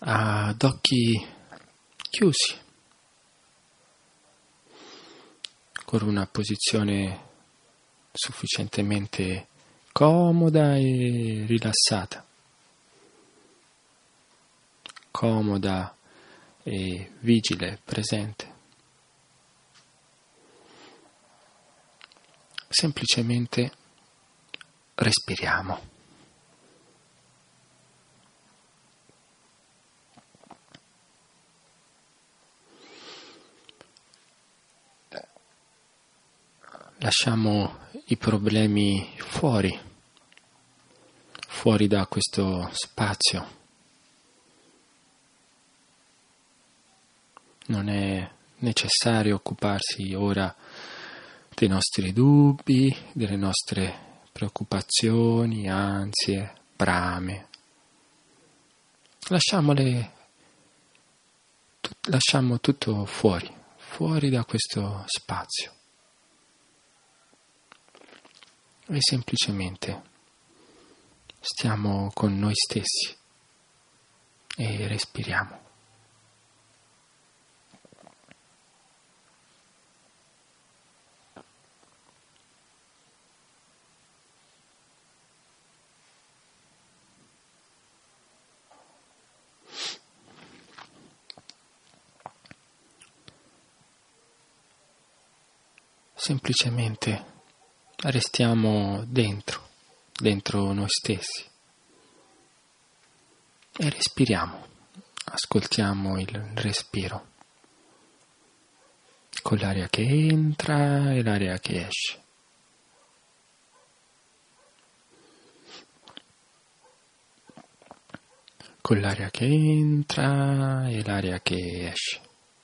ad occhi chiusi, con una posizione sufficientemente comoda e rilassata, comoda e vigile, presente. Semplicemente respiriamo. Lasciamo i problemi fuori da questo spazio. Non è necessario occuparsi ora dei nostri dubbi, delle nostre preoccupazioni, ansie, brame. Lasciamo tutto fuori da questo spazio. E semplicemente stiamo con noi stessi e respiriamo. Semplicemente restiamo dentro noi stessi e respiriamo, ascoltiamo il respiro con l'aria che entra e l'aria che esce. Con l'aria che entra e l'aria che esce.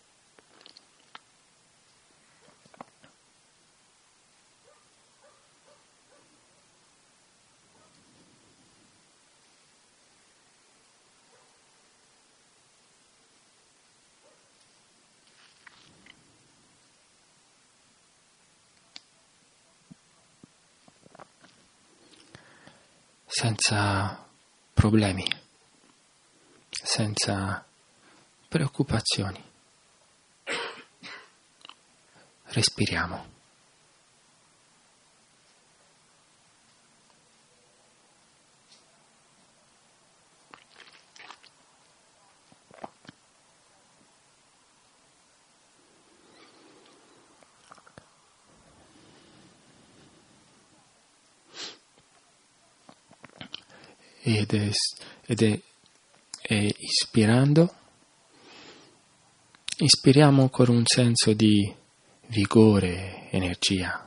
Senza problemi, senza preoccupazioni. Respiriamo. E ispiriamo con un senso di vigore, energia,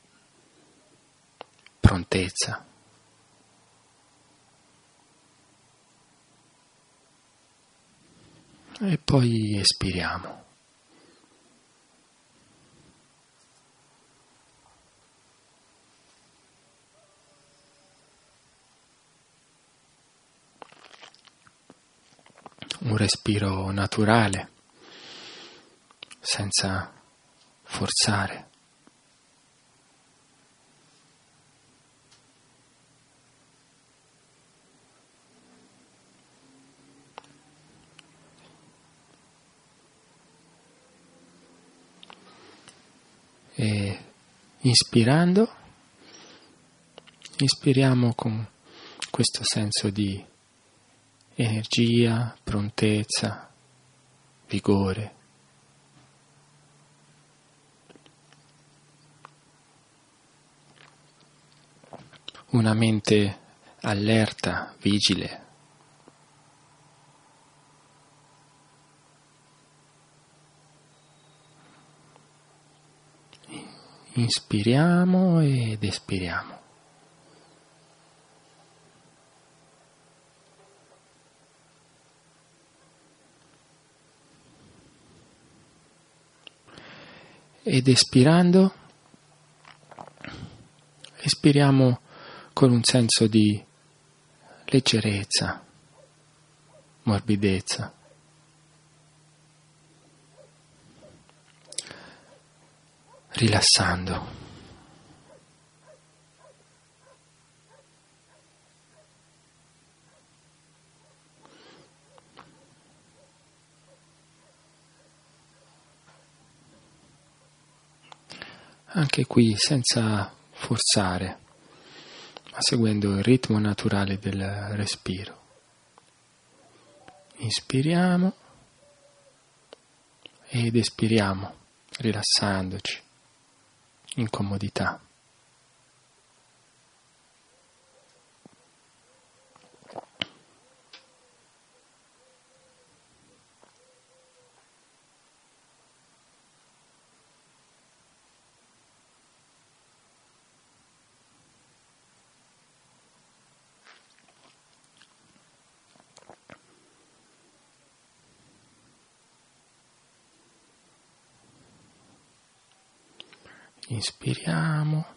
prontezza. E poi espiriamo. Un respiro naturale, senza forzare. E inspiriamo con questo senso di energia, prontezza, vigore. Una mente allerta, vigile. Inspiriamo ed espiriamo. Ed espiriamo con un senso di leggerezza, morbidezza. Rilassando. anche qui senza forzare, ma seguendo il ritmo naturale del respiro. Inspiriamo ed espiriamo, rilassandoci in comodità. Inspiriamo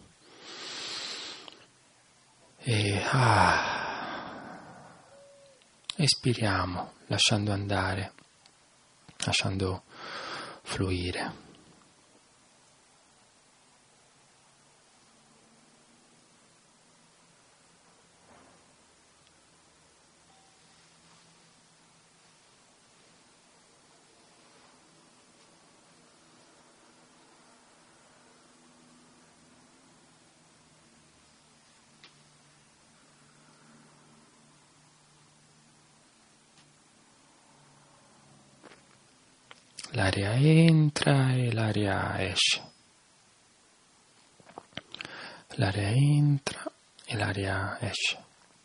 e espiriamo, lasciando andare, lasciando fluire. L'aria entra e l'aria esce. L'aria entra e l'aria esce.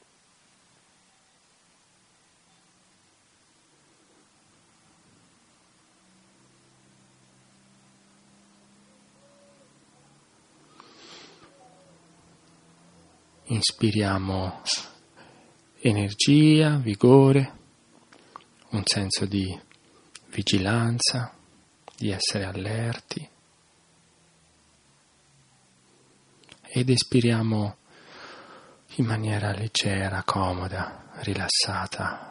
Inspiriamo energia, vigore, un senso di vigilanza, di essere allerti, ed espiriamo in maniera leggera, comoda, rilassata.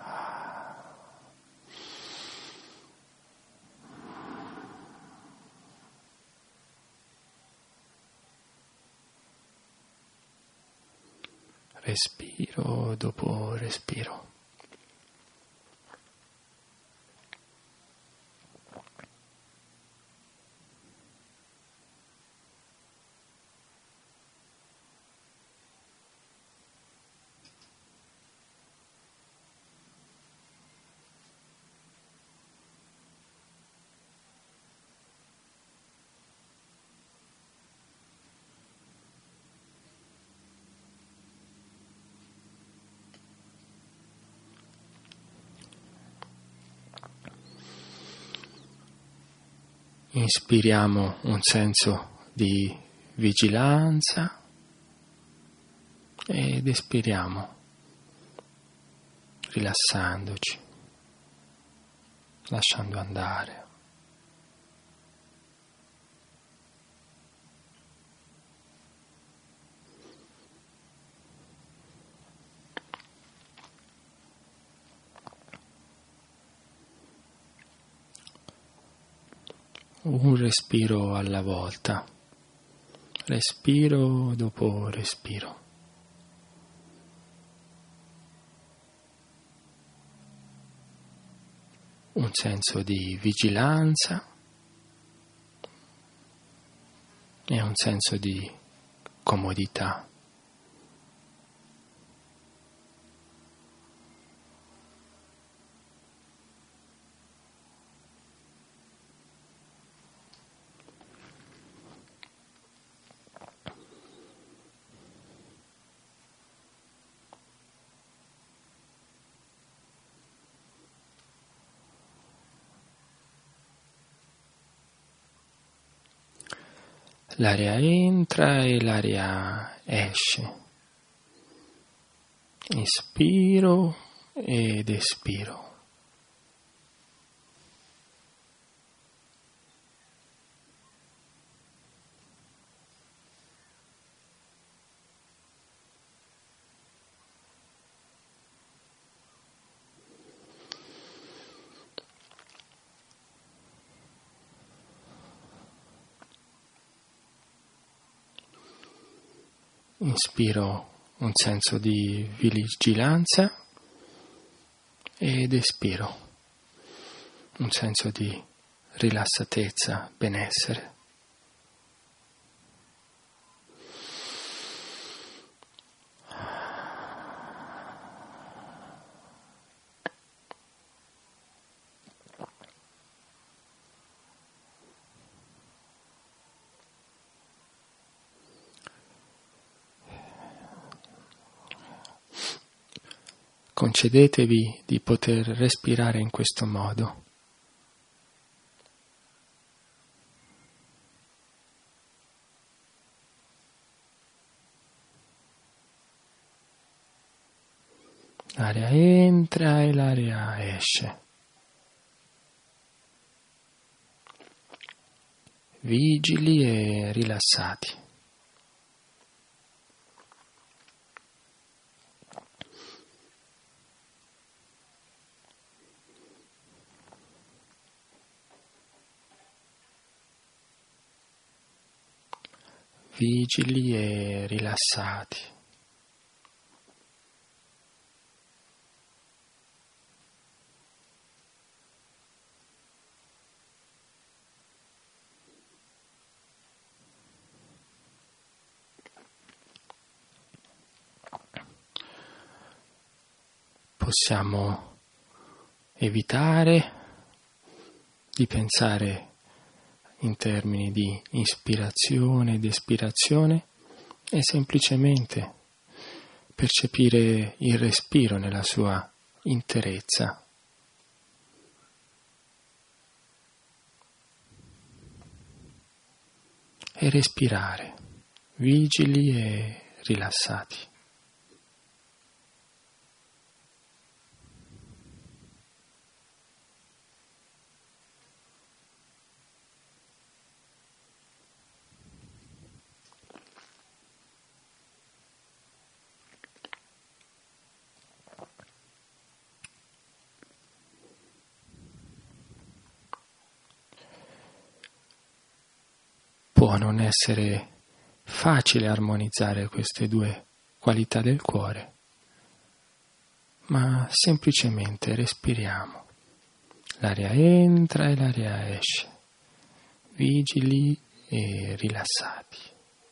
Respiro dopo respiro. Inspiriamo un senso di vigilanza ed espiriamo, rilassandoci, lasciando andare. Un respiro alla volta, respiro dopo respiro. Un senso di vigilanza e un senso di comodità. L'aria entra e l'aria esce. Inspiro ed espiro. Inspiro un senso di vigilanza ed espiro un senso di rilassatezza, benessere. Concedetevi di poter respirare in questo modo. L'aria entra e l'aria esce. Vigili e rilassati. Vigili e rilassati. Possiamo evitare di pensare in termini di ispirazione ed espirazione e semplicemente percepire il respiro nella sua interezza. E respirare, vigili e rilassati. Può non essere facile armonizzare queste due qualità del cuore, ma semplicemente respiriamo. L'aria entra e l'aria esce, vigili e rilassati.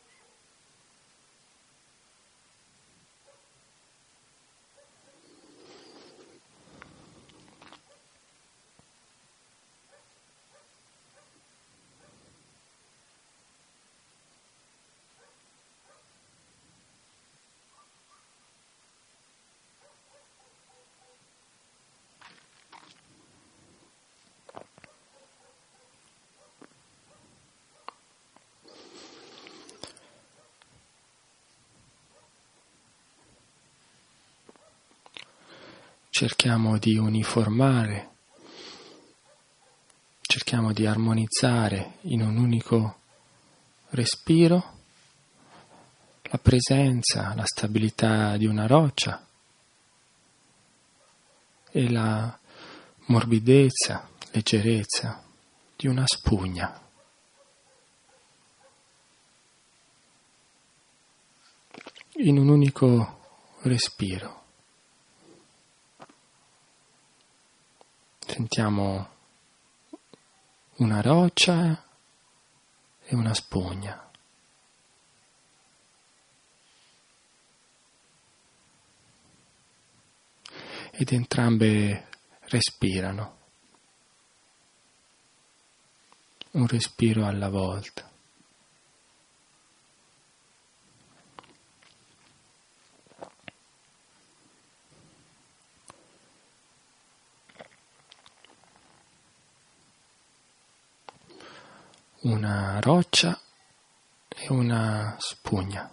Cerchiamo di uniformare, cerchiamo di armonizzare in un unico respiro la presenza, la stabilità di una roccia e la morbidezza, leggerezza di una spugna. In un unico respiro. Sentiamo una roccia e una spugna. Ed entrambe respirano. Un respiro alla volta. Una roccia e una spugna.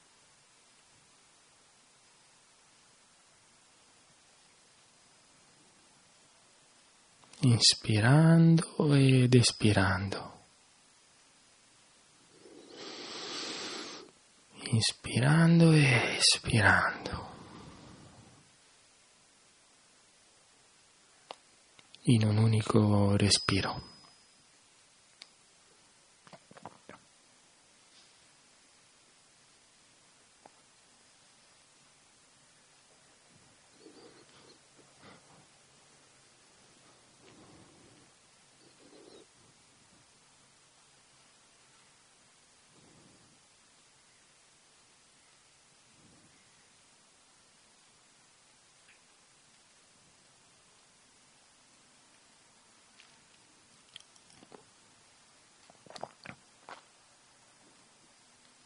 Inspirando ed espirando. Inspirando e espirando. In un unico respiro.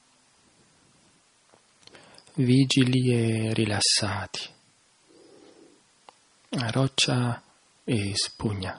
Vigili e rilassati. roccia e spugna.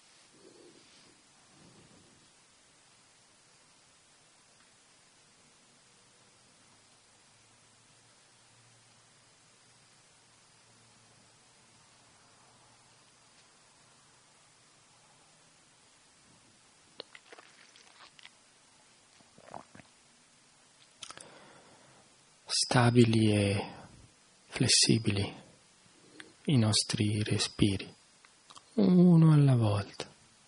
Stabili e flessibili i nostri respiri, uno alla volta.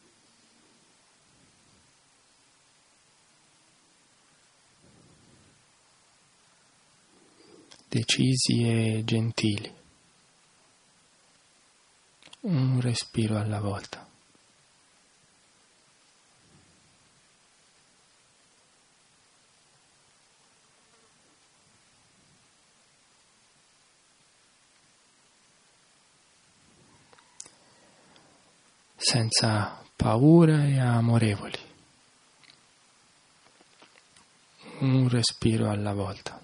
Decisi e gentili, un respiro alla volta. Senza paura e amorevoli, un respiro alla volta.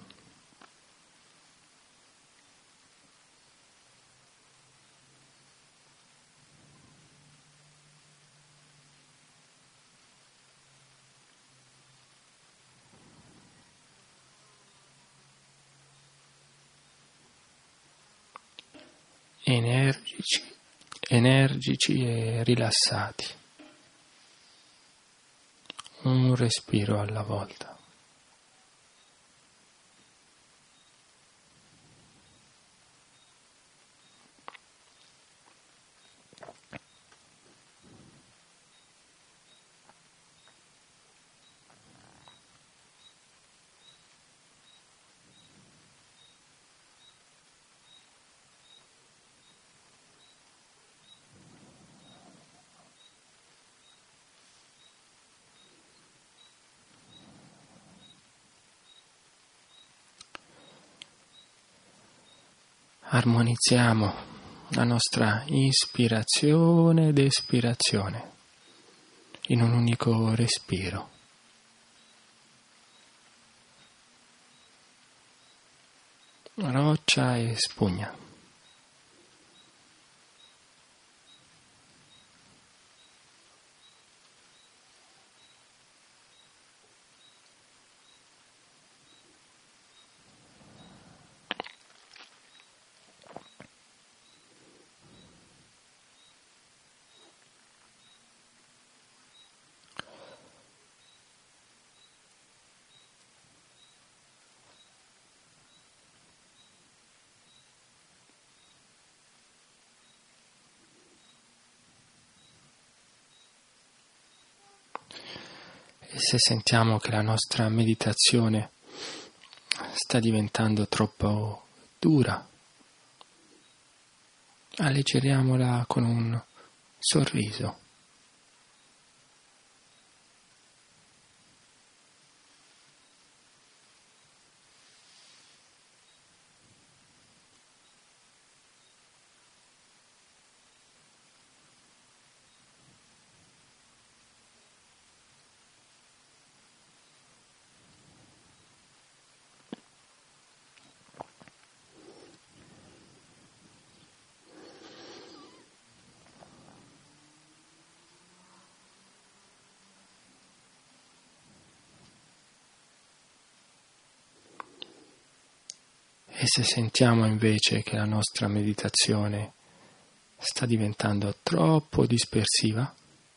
Energici e rilassati, un respiro alla volta. Armonizziamo la nostra ispirazione ed espirazione in un unico respiro. Roccia e spugna. E se sentiamo che la nostra meditazione sta diventando troppo dura, alleggeriamola con un sorriso. E se sentiamo invece che la nostra meditazione sta diventando troppo dispersiva,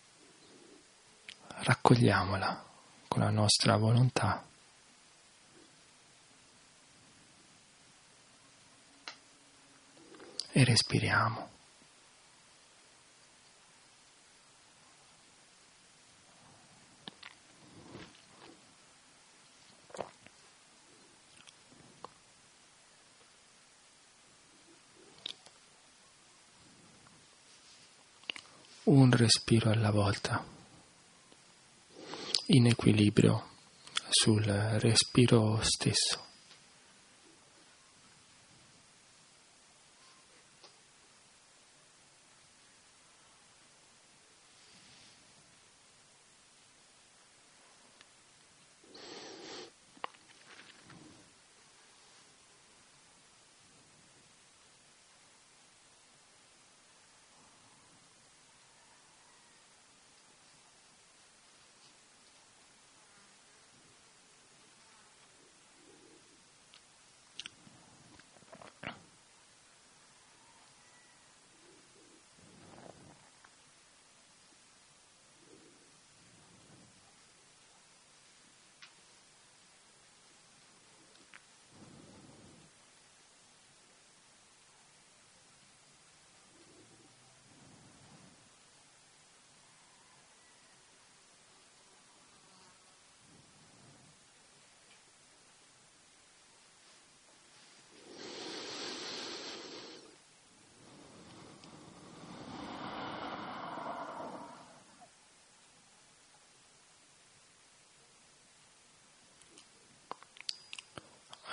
raccogliamola con la nostra volontà e respiriamo. Un respiro alla volta, in equilibrio sul respiro stesso.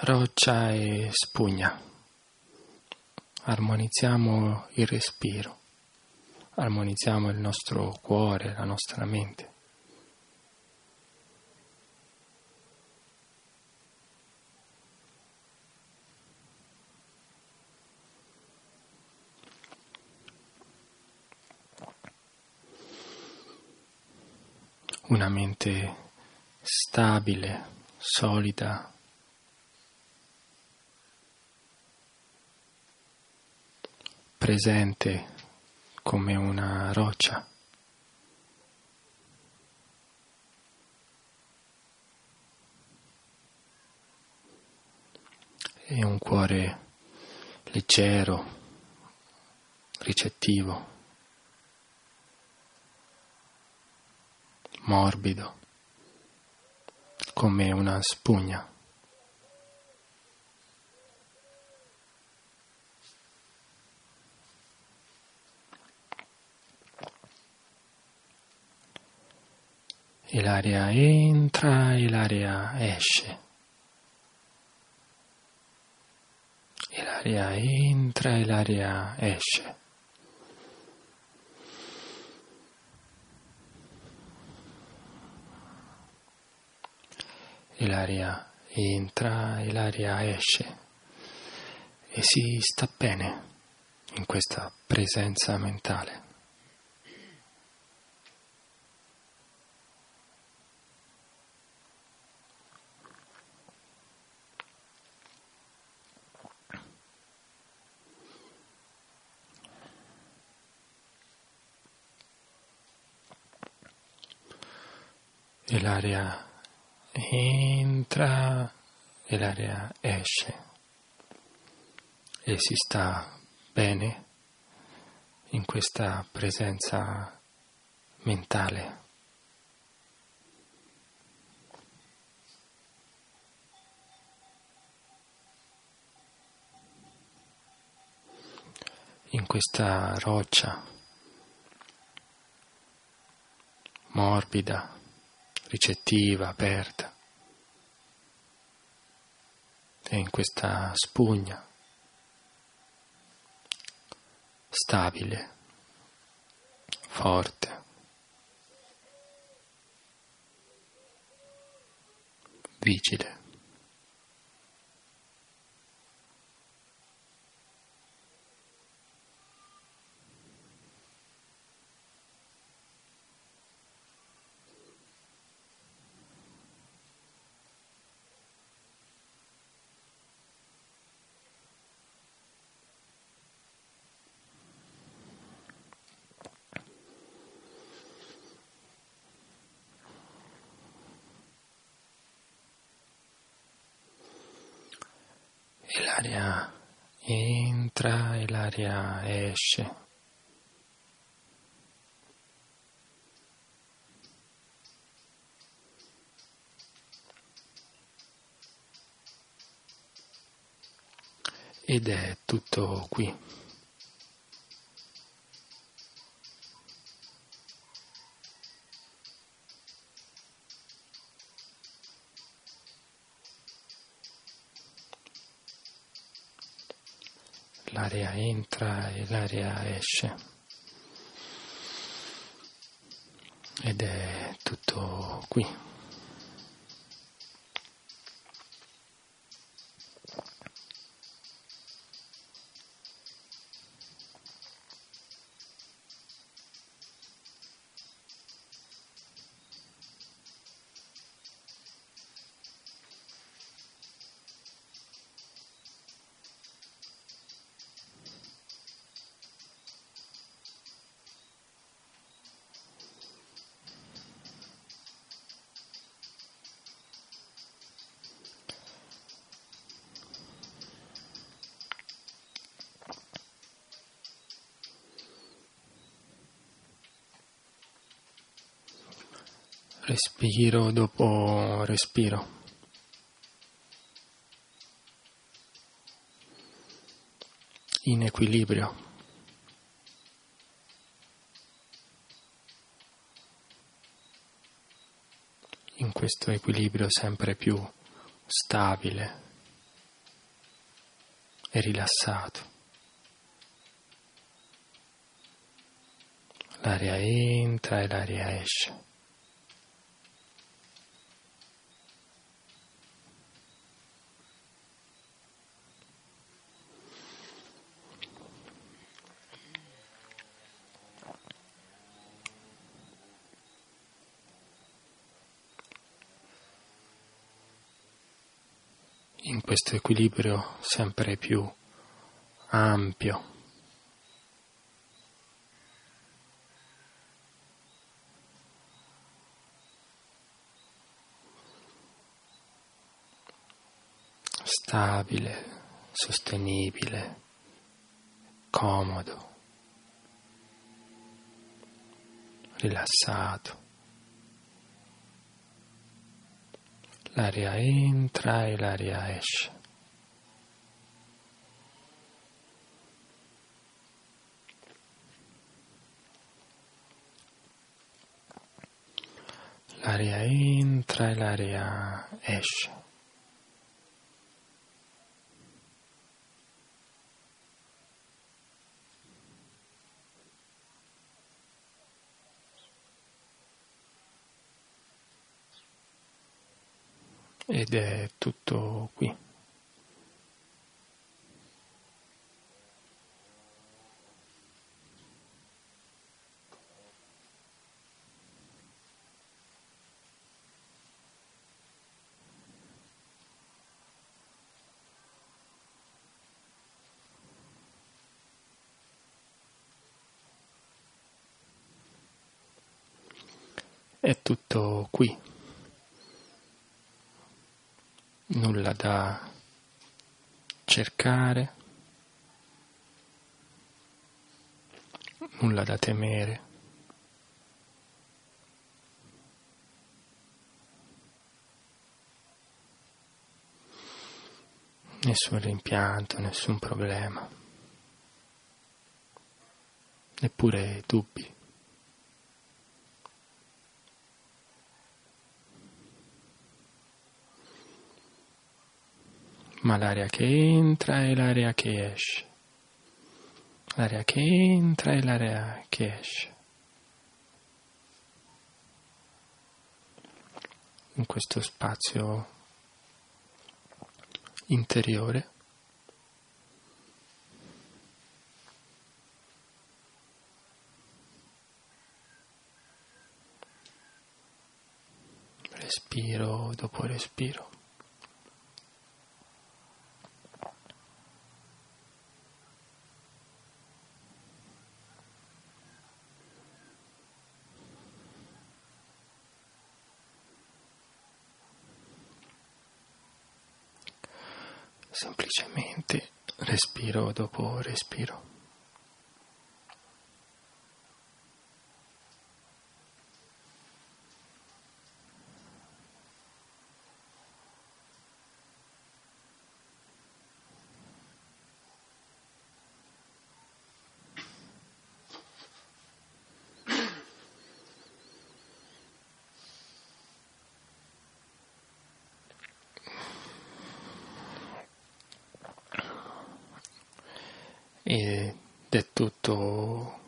roccia e spugna. Armonizziamo il respiro, armonizziamo il nostro cuore, la nostra mente. Una mente stabile, solida, presente come una roccia. E un cuore leggero, ricettivo, morbido, come una spugna. E l'aria entra e l'aria esce. E l'aria entra e l'aria esce. E l'aria entra e l'aria esce. E si sta bene in questa presenza mentale. E l'aria entra e l'aria esce e si sta bene in questa presenza mentale. In questa roccia morbida, ricettiva, aperta, e in questa spugna stabile, forte, vigile. E l'aria entra e l'aria esce. Ed è tutto qui. L'aria entra e l'aria esce. Ed è tutto qui. Respiro dopo respiro. In equilibrio. In questo equilibrio sempre più stabile, e rilassato. L'aria entra e l'aria esce. In questo equilibrio sempre più ampio, stabile, sostenibile, comodo, rilassato. L'aria entra e l'aria esce. L'aria entra e l'aria esce. Ed è tutto qui. È tutto qui. Nulla da cercare, nulla da temere. Nessun rimpianto, nessun problema, neppure dubbi. Ma l'aria che entra e l'aria che esce, l'aria che entra e l'aria che esce. In questo spazio interiore respiro dopo respiro. Semplicemente respiro dopo respiro. Ed è tutto